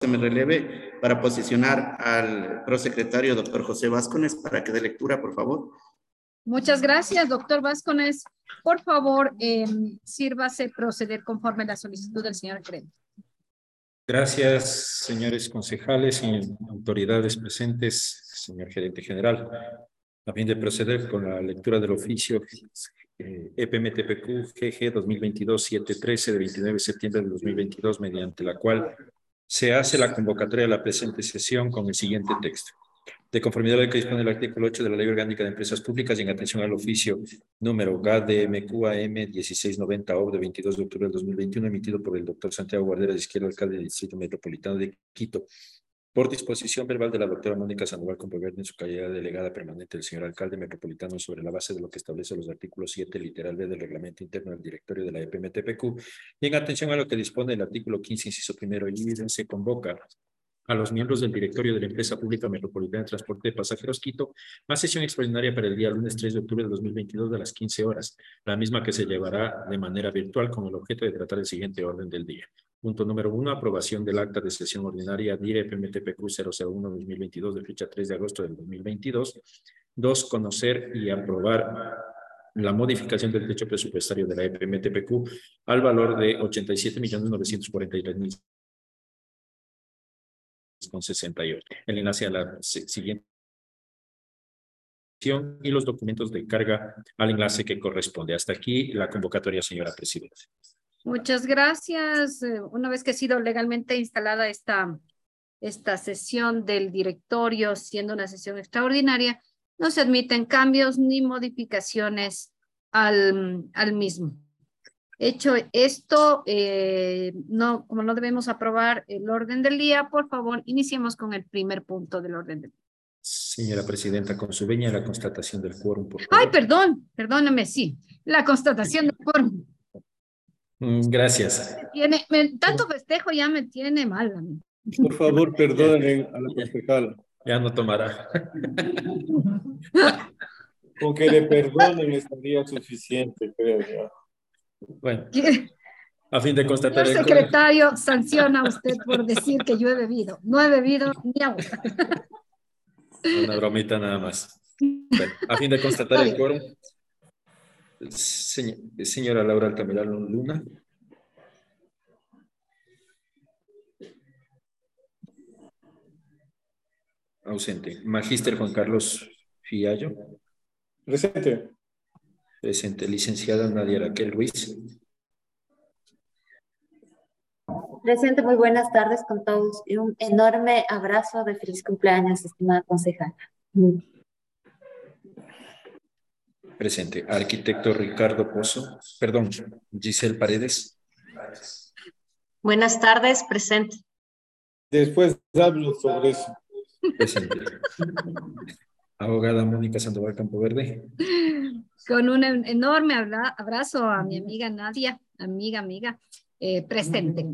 usted me releve para posicionar al prosecretario, doctor José Vázquez, para que dé lectura, por favor. Muchas gracias, doctor Vázquez. Por favor, sírvase proceder conforme a la solicitud del señor gerente. Gracias, señores concejales y autoridades presentes, señor gerente general. A fin de proceder con la lectura del oficio EPMTPQ GG 2022-713 de 29 de septiembre de 2022, mediante la cual se hace la convocatoria de la presente sesión con el siguiente texto. De conformidad a lo que dispone el artículo 8 de la Ley Orgánica de Empresas Públicas y en atención al oficio número GADMQAM 1690-OB de 22 de octubre del 2021, emitido por el doctor Santiago Guardera de Izquierda, alcalde del Distrito Metropolitano de Quito, por disposición verbal de la doctora Mónica Sandoval Campoverde en su calidad de delegada permanente del señor alcalde metropolitano, sobre la base de lo que establece los artículos 7, literal B del reglamento interno del directorio de la EPMTPQ, y en atención a lo que dispone el artículo 15, inciso primero, y se convoca a los miembros del directorio de la Empresa Pública Metropolitana de Transporte de Pasajeros Quito a sesión extraordinaria para el día lunes 3 de octubre de 2022 a las 15 horas, la misma que se llevará de manera virtual con el objeto de tratar el siguiente orden del día. Punto número 1, aprobación del acta de sesión ordinaria DIR EPMTPQ 001-2022 de fecha 3 de agosto del 2022. 2, conocer y aprobar la modificación del techo presupuestario de la EPMTPQ al valor de 87.943.000 con 68. El enlace a la siguiente y los documentos de carga al enlace que corresponde. Hasta aquí la convocatoria, señora presidenta. Muchas gracias. Una vez que ha sido legalmente instalada esta sesión del directorio, siendo una sesión extraordinaria, no se admiten cambios ni modificaciones al mismo. Hecho esto, como no debemos aprobar el orden del día, por favor, iniciemos con el primer punto del orden del día. Señora presidenta, con su venia la constatación del quórum, por favor. Ay, perdóname, sí. La constatación del quórum. Gracias. Tanto festejo ya me tiene mal a mí. Por favor, perdonen a la concejala. Ya no tomará. Con que le perdonen estaría suficiente, creo yo. Bueno, a fin de constatar Señor secretario, sanciona a usted por decir que yo he bebido. No he bebido ni agua. Una bromita nada más. Bueno, a fin de constatar el quórum, señora Laura Altamirano Luna. Ausente. Magíster Juan Carlos Fiallo. Presente. Presente. Licenciada Nadia Raquel Ruiz. Presente, muy buenas tardes con todos y un enorme abrazo de feliz cumpleaños, estimada concejala. Presente. Arquitecto Ricardo Pozo. Perdón, Giselle Paredes. Buenas tardes, presente. Después hablo sobre eso. Presente. Abogada Mónica Sandoval Campoverde. Con un enorme abrazo a mi amiga Nadia, amiga, presente.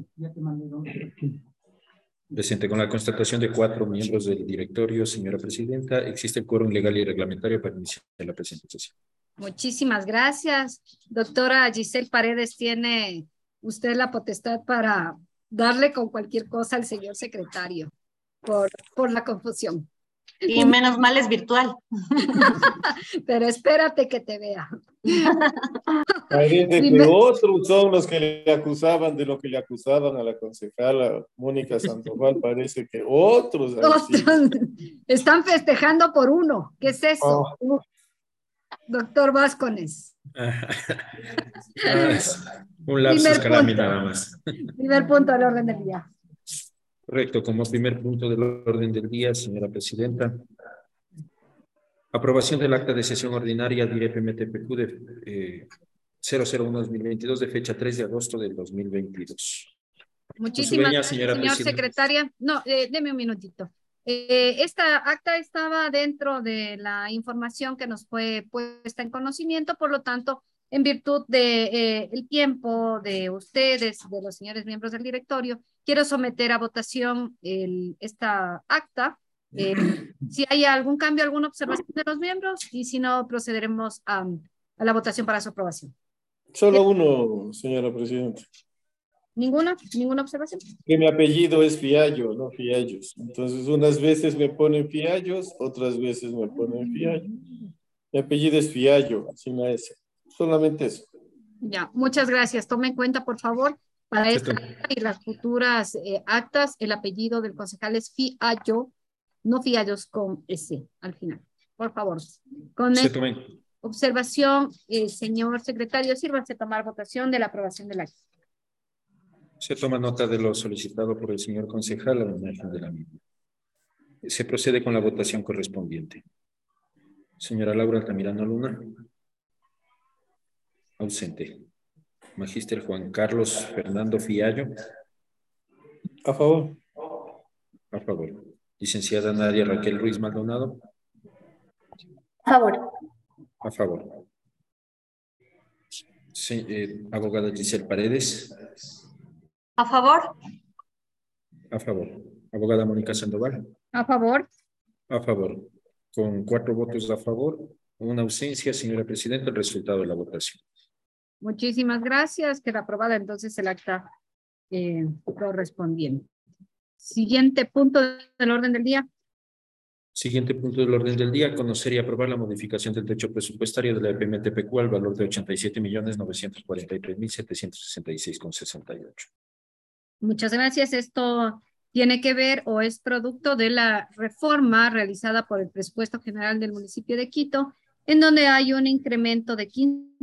Presente. Con la constatación de 4 miembros del directorio, señora presidenta, existe el quórum legal y reglamentario para iniciar la presente sesión. Muchísimas gracias. Doctora Giselle Paredes, tiene usted la potestad para darle con cualquier cosa al señor secretario por la confusión. Y menos mal es virtual. Pero espérate que te vea. Parece que otros son los que le acusaban de lo que le acusaban a la concejala Mónica Sandoval. Parece que otros están festejando por uno. ¿Qué es eso? Oh. Doctor Vázquez. Un lapsus calami nada más. Primer punto del orden del día. Correcto, como primer punto del orden del día, señora presidenta, aprobación del acta de sesión ordinaria DIR EPMTPQ de 001-2022 de fecha 3 de agosto del 2022. Muchísimas gracias, señor secretaria. No, deme un minutito. Esta acta estaba dentro de la información que nos fue puesta en conocimiento, por lo tanto, en virtud de el tiempo de ustedes, de los señores miembros del directorio, quiero someter a votación esta acta. Si hay algún cambio, alguna observación de los miembros, y si no, procederemos a la votación para su aprobación. Solo uno, señora presidenta. ¿Ninguna observación? Que mi apellido es Fiallo, no Fiallos. Entonces, unas veces me ponen Fiallos, otras veces me ponen Fiallo. Mi apellido es Fiallo, sin la S. Solamente eso. Ya, muchas gracias. Tome en cuenta, por favor, para esta y las futuras actas, el apellido del concejal es Fiallo, no Fiallos con S al final. Por favor. Con esta observación, señor secretario, sírvase a tomar votación de la aprobación del acta. Se toma nota de lo solicitado por el señor concejal a la imagen de la misma. Se procede con la votación correspondiente. Señora Laura Altamirano Luna. Ausente. Magíster Juan Carlos Fernando Fiallo. A favor. A favor. Licenciada Nadia Raquel Ruiz Maldonado. A favor. A favor. Sí, abogada Giselle Paredes. A favor. A favor. Abogada Mónica Sandoval. A favor. A favor. Con 4 votos a favor, una ausencia, señora presidenta, el resultado de la votación. Muchísimas gracias. Queda aprobada entonces el acta correspondiente. Siguiente punto del orden del día. Siguiente punto del orden del día, conocer y aprobar la modificación del techo presupuestario de la EPMTPQ al valor de 87.943.766,68. Muchas gracias. Esto tiene que ver o es producto de la reforma realizada por el presupuesto general del municipio de Quito, en donde hay un incremento de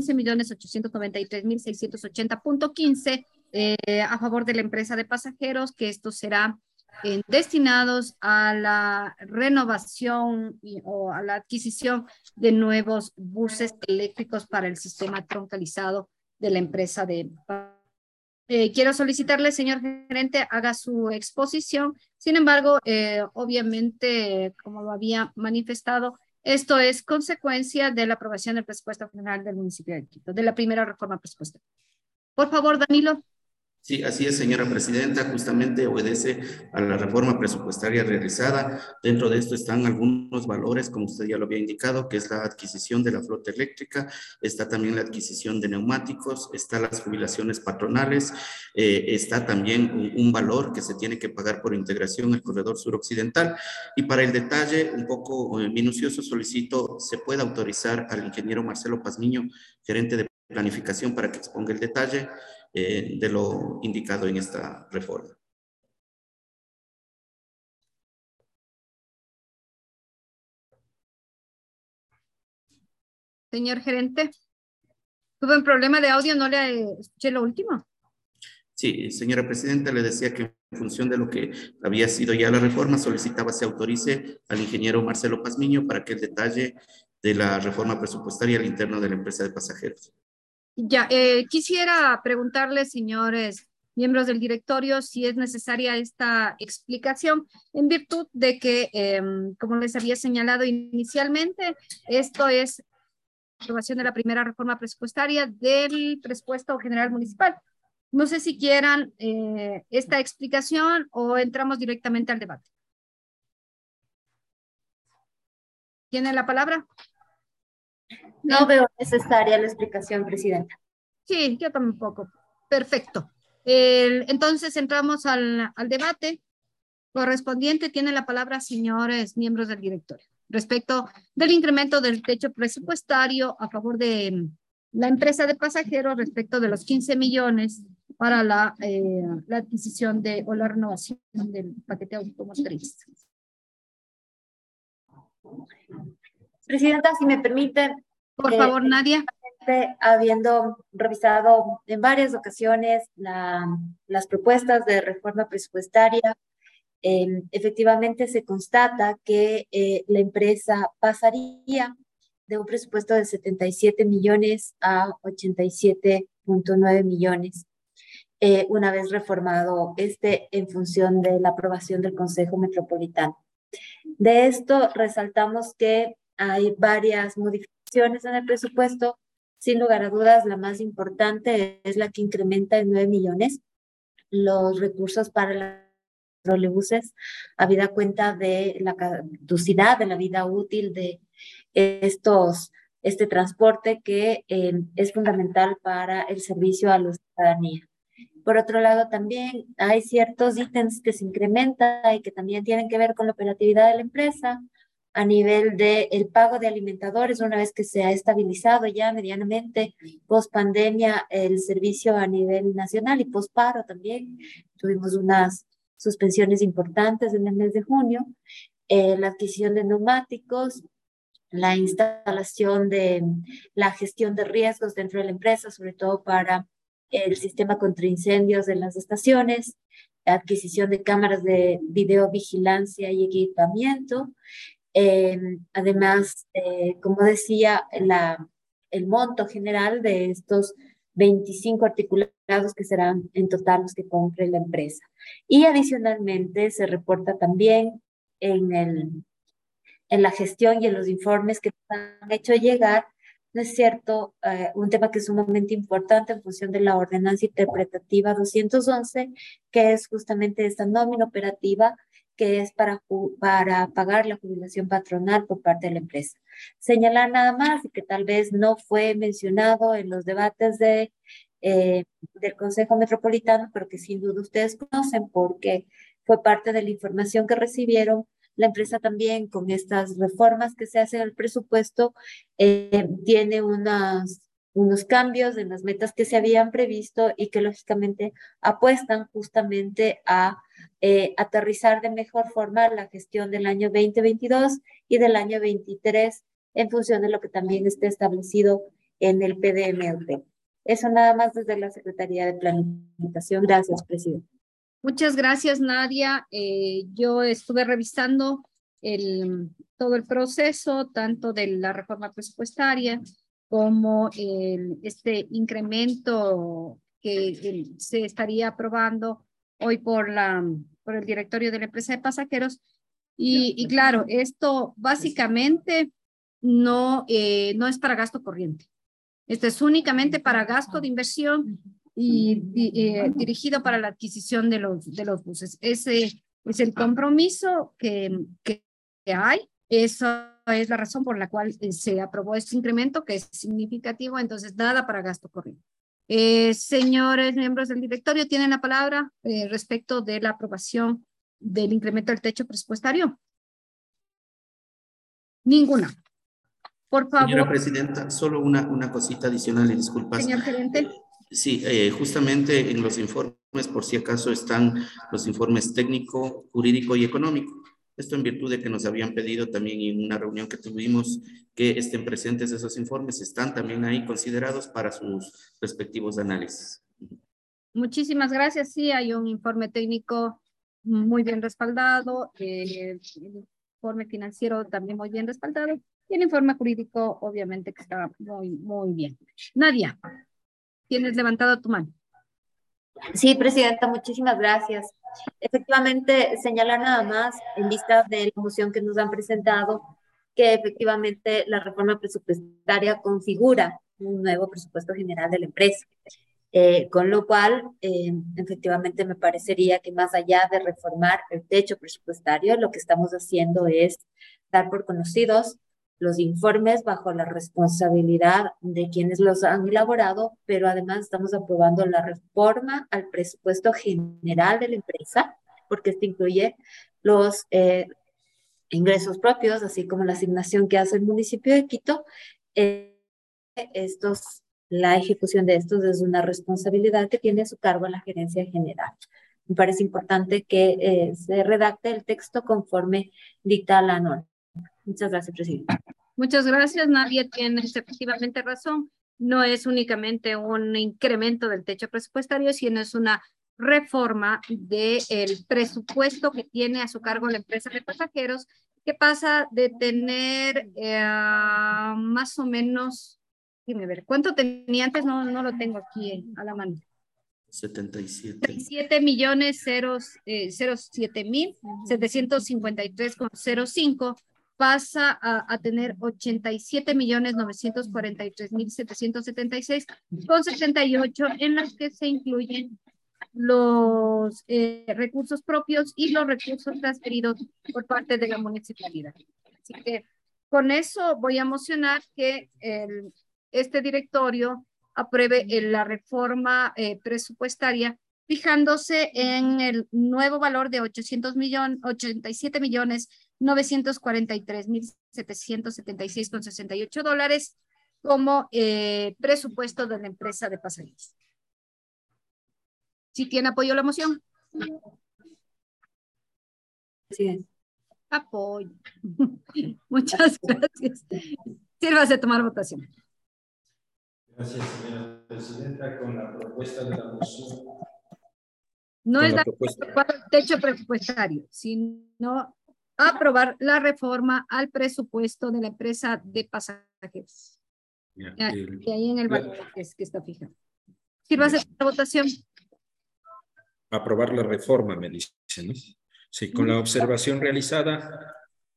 15.893.680.15 a favor de la empresa de pasajeros, que estos serán destinados a la renovación o a la adquisición de nuevos buses eléctricos para el sistema troncalizado de la empresa de quiero solicitarle, señor gerente, haga su exposición. Sin embargo, obviamente, como lo había manifestado, esto es consecuencia de la aprobación del presupuesto general del municipio de Quito, de la primera reforma presupuestaria. Por favor, Danilo. Sí, así es, señora presidenta, justamente obedece a la reforma presupuestaria realizada. Dentro de esto están algunos valores, como usted ya lo había indicado, que es la adquisición de la flota eléctrica, está también la adquisición de neumáticos, están las jubilaciones patronales, está también un valor que se tiene que pagar por integración al corredor suroccidental. Y para el detalle un poco minucioso, solicito se pueda autorizar al ingeniero Marcelo Pazmiño, gerente de planificación, para que exponga el detalle de lo indicado en esta reforma. Señor gerente, ¿tuve un problema de audio? ¿No le escuché lo último? Sí, señora presidenta, le decía que en función de lo que había sido ya la reforma, solicitaba se autorice al ingeniero Marcelo Pazmiño para que el detalle de la reforma presupuestaria al interno de la empresa de pasajeros. Ya, quisiera preguntarle, señores miembros del directorio, si es necesaria esta explicación en virtud de que, como les había señalado inicialmente, esto es la aprobación de la primera reforma presupuestaria del presupuesto general municipal. No sé si quieran esta explicación o entramos directamente al debate. ¿Tiene la palabra? No veo necesaria la explicación, presidenta. Sí, yo tampoco. Perfecto. Entonces entramos al debate correspondiente. Tiene la palabra, señores miembros del directorio, respecto del incremento del techo presupuestario a favor de la empresa de pasajeros respecto de los 15 millones para la adquisición o la renovación del paquete automotriz. Presidenta, si me permite. Por favor, Nadia. Habiendo revisado en varias ocasiones las propuestas de reforma presupuestaria, efectivamente se constata que la empresa pasaría de un presupuesto de 77 millones a 87.9 millones, una vez reformado en función de la aprobación del Consejo Metropolitano. De esto resaltamos que hay varias modificaciones en el presupuesto. Sin lugar a dudas, la más importante es la que incrementa en 9 millones los recursos para los trolebuses, habida cuenta de la caducidad de la vida útil de este transporte que es fundamental para el servicio a la ciudadanía. Por otro lado, también hay ciertos ítems que se incrementan y que también tienen que ver con la operatividad de la empresa a nivel del pago de alimentadores, una vez que se ha estabilizado ya medianamente post pandemia el servicio a nivel nacional y post paro también. Tuvimos unas suspensiones importantes en el mes de junio, la adquisición de neumáticos, la instalación de la gestión de riesgos dentro de la empresa, sobre todo para el sistema contra incendios de las estaciones, la adquisición de cámaras de videovigilancia y equipamiento. Además, como decía, el monto general de estos 25 articulados que serán en total los que compre la empresa. Y adicionalmente se reporta también en la gestión y en los informes que nos han hecho llegar, ¿no es cierto? Un tema que es sumamente importante en función de la ordenanza interpretativa 211, que es justamente esta nómina operativa que es para pagar la jubilación patronal por parte de la empresa. Señalar nada más y que tal vez no fue mencionado en los debates del Consejo Metropolitano, pero que sin duda ustedes conocen porque fue parte de la información que recibieron. La empresa también, con estas reformas que se hacen al presupuesto, tiene unos cambios en las metas que se habían previsto y que lógicamente apuestan justamente a aterrizar de mejor forma la gestión del año 2022 y del año 23 en función de lo que también esté establecido en el PDMLP. Eso nada más desde la Secretaría de Planificación. Gracias, presidente. Muchas gracias, Nadia. Yo estuve revisando todo el proceso, tanto de la reforma presupuestaria como este incremento que se estaría aprobando hoy por el directorio de la empresa de pasajeros. Y claro, esto básicamente no es para gasto corriente. Esto es únicamente para gasto de inversión y dirigido para la adquisición de los buses. Ese es el compromiso que hay. Esa es la razón por la cual se aprobó este incremento, que es significativo, entonces nada para gasto corriente. Señores miembros del directorio, ¿tienen la palabra respecto de la aprobación del incremento del techo presupuestario? Ninguna. Por favor. Señora presidenta, solo una cosita adicional y disculpas. Señor gerente. Sí, justamente en los informes, por si acaso, están los informes técnico, jurídico y económico. Esto en virtud de que nos habían pedido también en una reunión que tuvimos que estén presentes esos informes, están también ahí considerados para sus respectivos análisis. Muchísimas gracias. Sí, hay un informe técnico muy bien respaldado, el informe financiero también muy bien respaldado y el informe jurídico obviamente que está muy bien. Nadia, tienes levantado tu mano. Sí, presidenta, muchísimas gracias. Efectivamente, señalar nada más en vista de la moción que nos han presentado que efectivamente la reforma presupuestaria configura un nuevo presupuesto general de la empresa. Con lo cual, efectivamente me parecería que más allá de reformar el techo presupuestario, lo que estamos haciendo es dar por conocidos los informes bajo la responsabilidad de quienes los han elaborado, pero además estamos aprobando la reforma al presupuesto general de la empresa, porque esto incluye los ingresos propios, así como la asignación que hace el municipio de Quito. La ejecución de estos es una responsabilidad que tiene a su cargo la gerencia general. Me parece importante que se redacte el texto conforme dicta la norma. Muchas gracias, presidente. Muchas gracias. Nadie tiene efectivamente razón. No es únicamente un incremento del techo presupuestario, sino es una reforma del presupuesto que tiene a su cargo la empresa de pasajeros, que pasa de tener más o menos, déjeme ver, ¿cuánto tenía antes? No lo tengo aquí a la mano. 77.007.753,05 pasa a tener 87.943.776,78 en las que se incluyen los recursos propios y los recursos transferidos por parte de la municipalidad. Así que con eso voy a mocionar que este directorio apruebe la reforma presupuestaria fijándose en el nuevo valor de 87.943.776,68 dólares como presupuesto de la empresa de pasajeros. ¿Sí tiene apoyo a la moción? Sí. Apoyo. Muchas gracias. Sírvase a tomar votación. Gracias, señora presidenta. Con la propuesta de la moción. No es el techo presupuestario, sino aprobar la reforma al presupuesto de la empresa de pasajeros. Y ahí en el valor que está fijado. Sírvase a la votación. Aprobar la reforma, me dice, ¿no? Sí, con la observación realizada,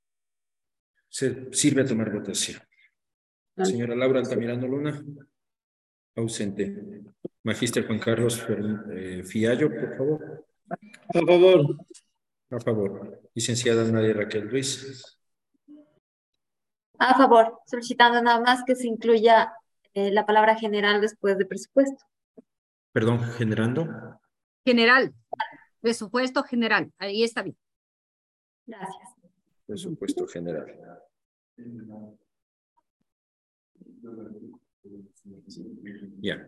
se sirve a tomar votación. Señora Laura Altamirano Luna, ausente. Magíster Juan Carlos Fiallo, por favor. A favor. A favor. Licenciada Nadia Raquel Ruiz. A favor, solicitando nada más que se incluya la palabra general después de presupuesto. Perdón, generando. General. Presupuesto general. Ahí está bien. Gracias. Presupuesto general. Ya.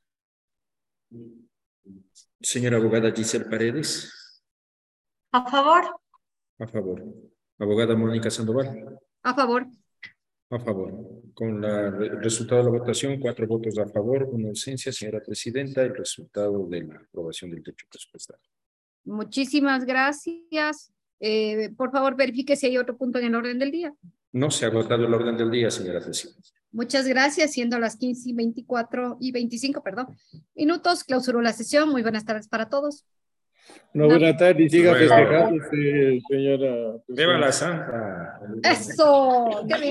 Señora abogada Giselle Paredes. A favor. A favor. Abogada Mónica Sandoval. A favor. A favor. Con el resultado de la votación, 4 votos a favor, 1 ausencia, señora presidenta, el resultado de la aprobación del techo presupuestario. Muchísimas gracias. Por favor, verifique si hay otro punto en el orden del día. No se ha agotado el orden del día, señora presidenta. Muchas gracias, siendo las 15:25 minutos, clausuró la sesión. Muy buenas tardes para todos. No, buenas tardes, siga festejando, señora. Viva la Santa. Eso.